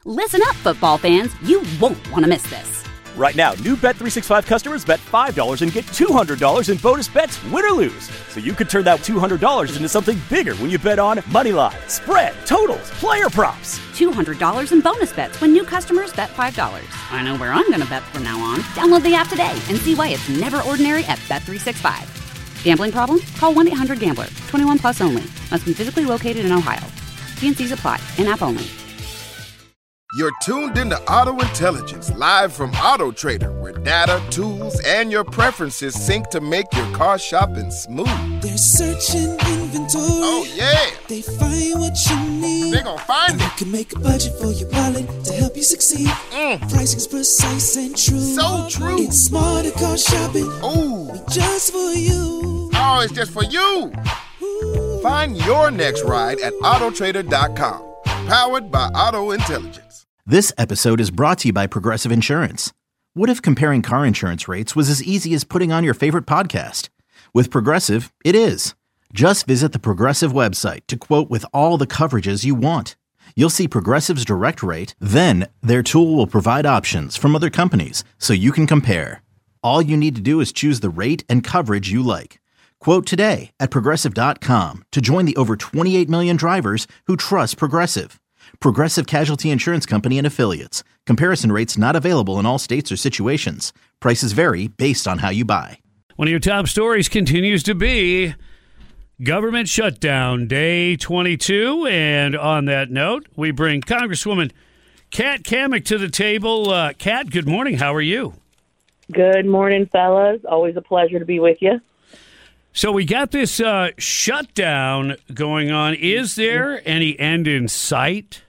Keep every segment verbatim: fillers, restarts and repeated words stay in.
Listen up, football fans. You won't want to miss this. Right now, new Bet three sixty-five customers bet five dollars and get two hundred dollars in bonus bets, win or lose. So you could turn that two hundred dollars into something bigger when you bet on money line, spread, totals, player props. two hundred dollars in bonus bets when new customers bet five dollars. I know where I'm going to bet from now on. Download the app today and see why it's never ordinary at Bet three sixty-five. Gambling problem? Call one eight hundred gambler. twenty-one plus only. Must be physically located in Ohio. T and C's apply. In-app only. You're tuned into Auto Intelligence, live from Auto Trader, where data, tools, and your preferences sync to make your car shopping smooth. They're searching inventory. Oh, yeah. They find what you need. They're gonna find and it. They can make a budget for your wallet to help you succeed. Mm. Pricing's precise and true. So true. It's smarter car shopping. Ooh. Just for you. Oh, it's just for you. Ooh. Find your next ride at auto trader dot com. Powered by Auto Intelligence. This episode is brought to you by Progressive Insurance. What if comparing car insurance rates was as easy as putting on your favorite podcast? With Progressive, it is. Just visit the Progressive website to quote with all the coverages you want. You'll see Progressive's direct rate, then their tool will provide options from other companies so you can compare. All you need to do is choose the rate and coverage you like. Quote today at progressive dot com to join the over twenty-eight million drivers who trust Progressive. Progressive Casualty Insurance Company and Affiliates. Comparison rates not available in all states or situations. Prices vary based on how you buy. One of your top stories continues to be government shutdown, day twenty-two. And on that note, we bring Congresswoman Kat Cammack to the table. Uh, Kat, good morning. How are you? Good morning, fellas. Always a pleasure to be with you. So we got this uh, shutdown going on. Is there any end in sight?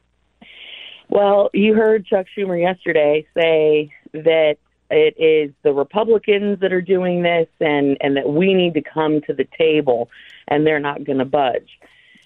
Well, you heard Chuck Schumer yesterday say that it is the Republicans that are doing this and, and that we need to come to the table, and they're not going to budge.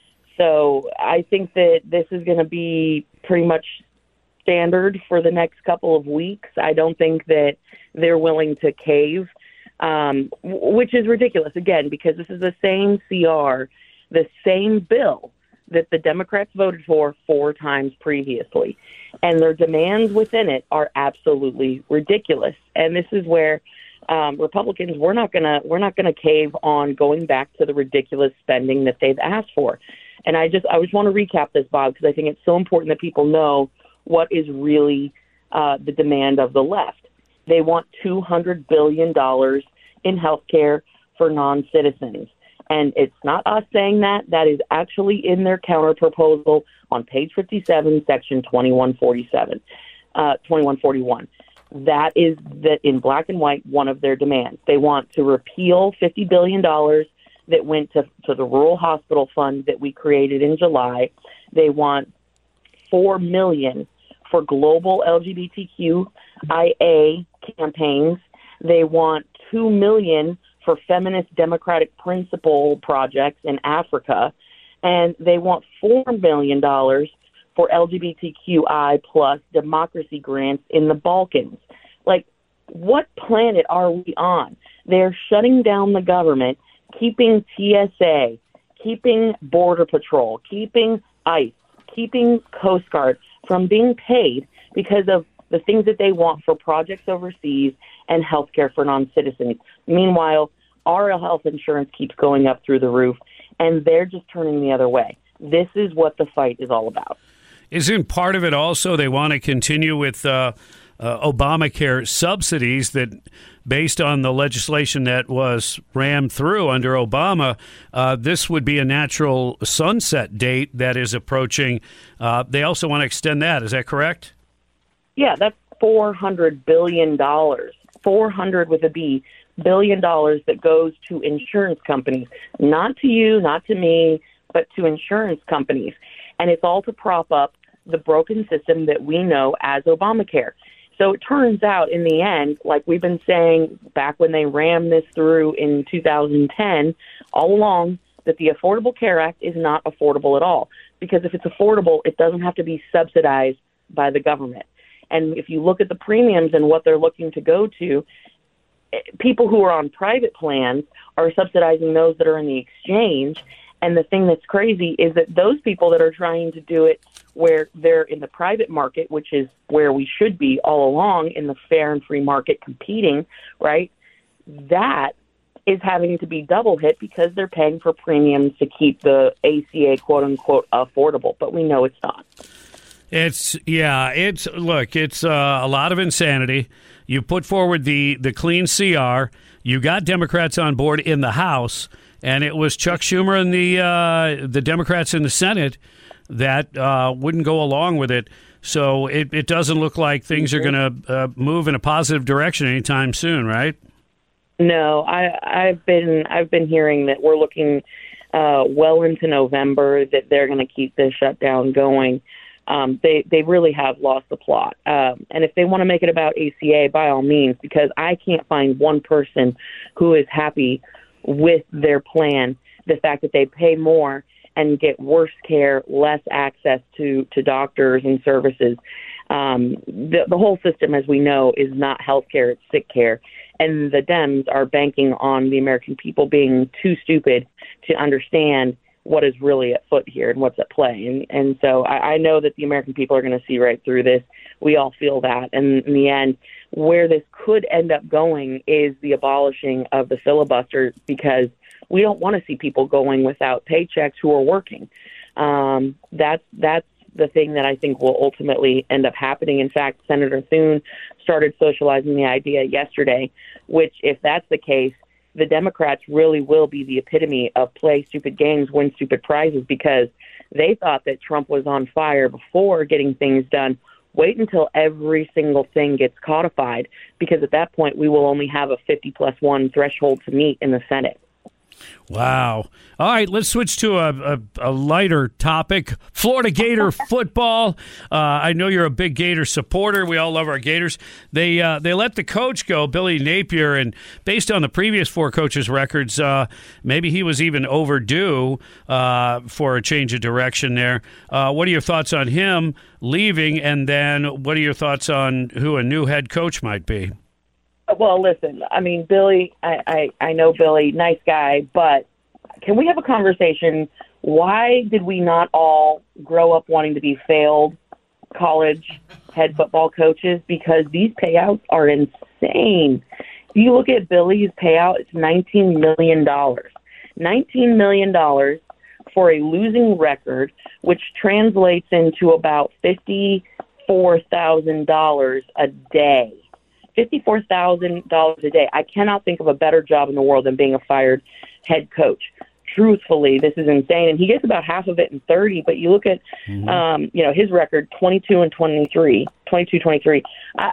So I think that this is going to be pretty much standard for the next couple of weeks. I don't think that they're willing to cave. Um, which is ridiculous, again, because this is the same C R, the same bill that the Democrats voted for four times previously. And their demands within it are absolutely ridiculous. And this is where um, Republicans, we're not gonna we're not gonna cave on going back to the ridiculous spending that they've asked for. And I just I just want to recap this, Bob, because I think it's so important that people know what is really uh, the demand of the left. They want two hundred billion dollars in health care for non-citizens. And it's not us saying that. That is actually in their counterproposal on page fifty-seven, section twenty-one forty-seven, uh, twenty-one forty-one. That is that in black and white one of their demands. They want to repeal fifty billion dollars that went to, to the Rural Hospital Fund that we created in July. They want four million dollars for global L G B T Q I A campaigns. They want two million dollars for feminist democratic principle projects in Africa, and they want four million dollars for L G B T Q I plus democracy grants in the Balkans. Like, what planet are we on? They're shutting down the government, keeping T S A, keeping Border Patrol, keeping ICE, keeping Coast Guard from being paid because of the things that they want for projects overseas and health care for non-citizens. Meanwhile, our health insurance keeps going up through the roof, and they're just turning the other way. This is what the fight is all about. Isn't part of it also they want to continue with uh, uh, Obamacare subsidies that, based on the legislation that was rammed through under Obama, uh, this would be a natural sunset date that is approaching. Uh, they also want to extend that. Is that correct? Yeah, that's four hundred billion dollars, four hundred with a B, billion dollars that goes to insurance companies, not to you, not to me, but to insurance companies. And it's all to prop up the broken system that we know as Obamacare. So it turns out in the end, like we've been saying back when they rammed this through in two thousand ten, all along, that the Affordable Care Act is not affordable at all. Because if it's affordable, it doesn't have to be subsidized by the government. And if you look at the premiums and what they're looking to go to, people who are on private plans are subsidizing those that are in the exchange. And the thing that's crazy is that those people that are trying to do it where they're in the private market, which is where we should be all along in the fair and free market competing, right? That is having to be double hit because they're paying for premiums to keep the A C A quote unquote affordable, but we know it's not. It's yeah, it's look, it's uh, a lot of insanity. You put forward the the clean C R. You got Democrats on board in the House, and it was Chuck Schumer and the uh, the Democrats in the Senate that uh, wouldn't go along with it. So it, it doesn't look like things are going to uh, move in a positive direction anytime soon, right? No, I, I've been I've been hearing that we're looking uh, well into November that they're going to keep this shutdown going. Um, they they really have lost the plot. Um, and if they want to make it about A C A, by all means, because I can't find one person who is happy with their plan. The fact that they pay more and get worse care, less access to, to doctors and services. Um, the, the whole system, as we know, is not health care, it's sick care. And the Dems are banking on the American people being too stupid to understand what is really at foot here and what's at play. And and so I, I know that the American people are going to see right through this. We all feel that. And in the end, where this could end up going is the abolishing of the filibuster, because we don't want to see people going without paychecks who are working. Um, that's that's the thing that I think will ultimately end up happening. In fact, Senator Thune started socializing the idea yesterday, which, if that's the case, the Democrats really will be the epitome of play stupid games, win stupid prizes, because they thought that Trump was on fire before getting things done. Wait until every single thing gets codified, because at that point we will only have a fifty plus one threshold to meet in the Senate. Wow. All right, let's switch to a, a, a lighter topic. Florida Gator football. Uh, I know you're a big Gator supporter. We all love our Gators. They uh, they let the coach go, Billy Napier, and based on the previous four coaches' records, uh, maybe he was even overdue uh, for a change of direction there. Uh, what are your thoughts on him leaving, and then what are your thoughts on who a new head coach might be? Well, listen, I mean, Billy, I, I, I know Billy, nice guy, but can we have a conversation? Why did we not all grow up wanting to be failed college head football coaches? Because these payouts are insane. If you look at Billy's payout, it's nineteen million dollars. nineteen million dollars for a losing record, which translates into about fifty-four thousand dollars a day. fifty-four thousand dollars a day. I cannot think of a better job in the world than being a fired head coach. Truthfully, this is insane. And he gets about half of it in thirty, but you look at, mm-hmm. um, you know, his record, twenty-two and twenty-three, twenty-two, twenty-three. I,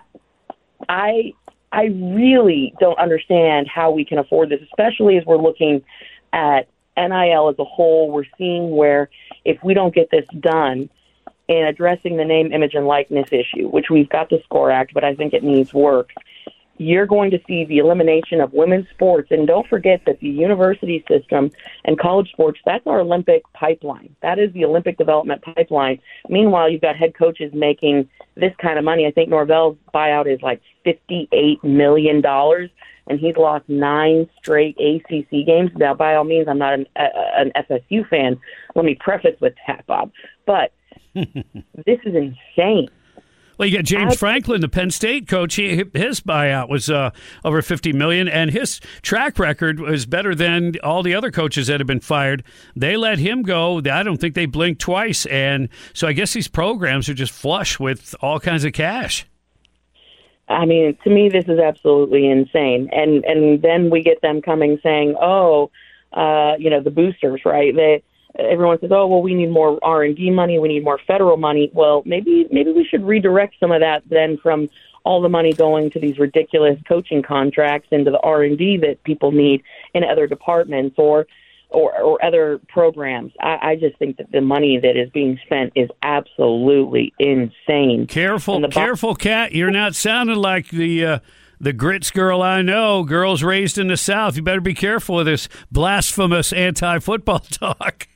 I, I really don't understand how we can afford this, especially as we're looking at N I L as a whole. We're seeing where if we don't get this done, in addressing the name, image, and likeness issue, which we've got the SCORE Act, but I think it needs work, you're going to see the elimination of women's sports. And don't forget that the university system and college sports, that's our Olympic pipeline. That is the Olympic development pipeline. Meanwhile, you've got head coaches making this kind of money. I think Norvell's buyout is like fifty-eight million dollars, and he's lost nine straight A C C games. Now, by all means, I'm not an, uh, an F S U fan. Let me preface with that, Bob. But this is insane. Well, you got James Franklin, the Penn State coach. He, his buyout was uh, over fifty million dollars, and his track record was better than all the other coaches that have been fired. They let him go. I don't think they blinked twice, and so I guess these programs are just flush with all kinds of cash. I mean, to me, this is absolutely insane. And and then we get them coming saying, "Oh, uh, you know, the boosters, right? They." Everyone says, oh, well, we need more R and D money. We need more federal money. Well, maybe maybe we should redirect some of that then from all the money going to these ridiculous coaching contracts into the R and D that people need in other departments or or, or other programs. I, I just think that the money that is being spent is absolutely insane. Careful, bo- careful, Kat. You're not sounding like the uh, the grits girl I know, girls raised in the South. You better be careful with this blasphemous anti-football talk.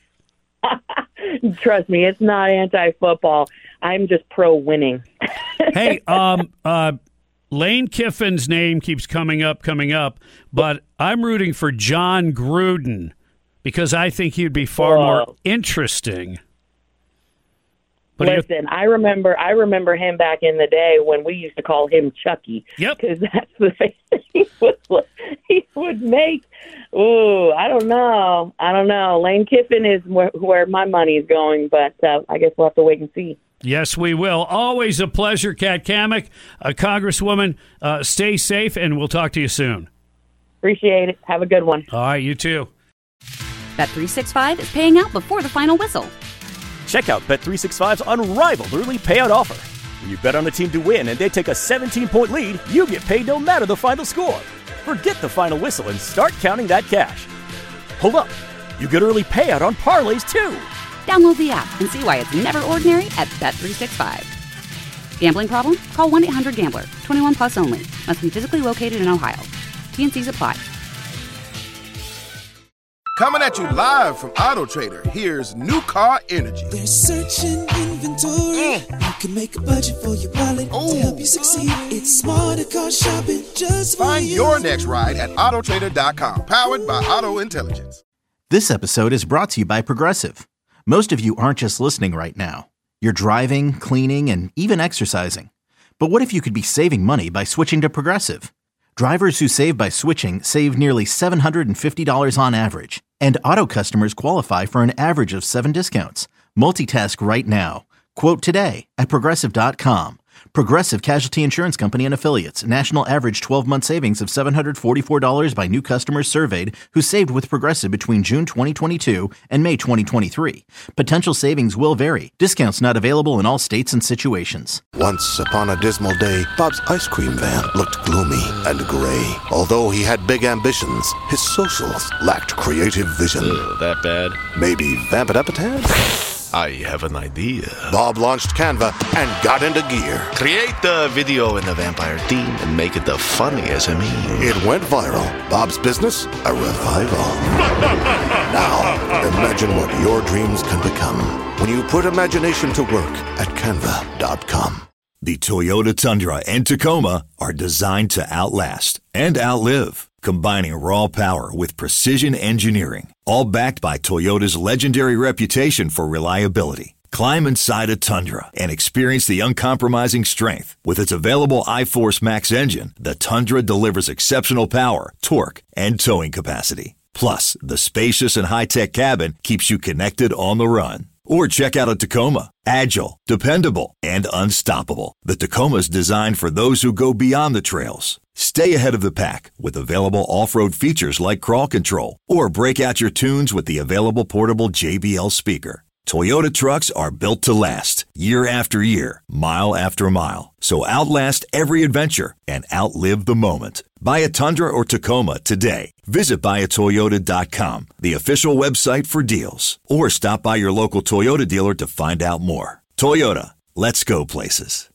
Trust me, it's not anti-football. I'm just pro-winning. Hey, um, uh, Lane Kiffin's name keeps coming up, coming up, but I'm rooting for John Gruden because I think he'd be far Whoa. more interesting. What do you- Listen, I remember I remember him back in the day when we used to call him Chucky. Yep. Because that's the face that he would, he would make. Ooh, I don't know. I don't know. Lane Kiffin is where, where my money is going, but uh, I guess we'll have to wait and see. Yes, we will. Always a pleasure, Kat Cammack. Uh, Congresswoman, uh, stay safe, and we'll talk to you soon. Appreciate it. Have a good one. All right, you too. Bet three sixty-five is paying out before the final whistle. Check out Bet three sixty-five's unrivaled early payout offer. When you bet on a team to win and they take a seventeen-point lead, you get paid no matter the final score. Forget the final whistle and start counting that cash. Hold up. You get early payout on parlays, too. Download the app and see why it's never ordinary at Bet three sixty-five. Gambling problem? Call one eight hundred gambler. twenty-one plus only. Must be physically located in Ohio. T N Cs apply. Coming at you live from Auto Trader, here's New Car Energy. They're searching inventory. Mm. You can make a budget for your wallet Ooh. to help you succeed. It's smarter car shopping just for Find you. your next ride at auto trader dot com, powered by Auto Intelligence. This episode is brought to you by Progressive. Most of you aren't just listening right now. You're driving, cleaning, and even exercising. But what if you could be saving money by switching to Progressive? Drivers who save by switching save nearly seven hundred fifty dollars on average. And auto customers qualify for an average of seven discounts. Multitask right now. Quote today at Progressive dot com. Progressive Casualty Insurance Company and Affiliates. National average twelve-month savings of seven hundred forty-four dollars by new customers surveyed who saved with Progressive between June twenty twenty-two and May twenty twenty-three. Potential savings will vary. Discounts not available in all states and situations. Once upon a dismal day, Bob's ice cream van looked gloomy and gray. Although he had big ambitions, his socials lacked creative vision. Ugh, that bad? Maybe vamp it up a tad? I have an idea. Bob launched Canva and got into gear. Create the video in the vampire theme and make it the funniest I mean. It went viral. Bob's business, a revival. Now, imagine what your dreams can become when you put imagination to work at canva dot com. The Toyota Tundra and Tacoma are designed to outlast and outlive, combining raw power with precision engineering, all backed by Toyota's legendary reputation for reliability. Climb inside a Tundra and experience the uncompromising strength. With its available iForce Max engine, the Tundra delivers exceptional power, torque, and towing capacity. Plus, the spacious and high-tech cabin keeps you connected on the run. Or check out a Tacoma. Agile, dependable, and unstoppable. The Tacoma's designed for those who go beyond the trails. Stay ahead of the pack with available off-road features like crawl control. Or break out your tunes with the available portable J B L speaker. Toyota trucks are built to last, year after year, mile after mile. So outlast every adventure and outlive the moment. Buy a Tundra or Tacoma today. Visit buy a toyota dot com, the official website for deals. Or stop by your local Toyota dealer to find out more. Toyota, let's go places.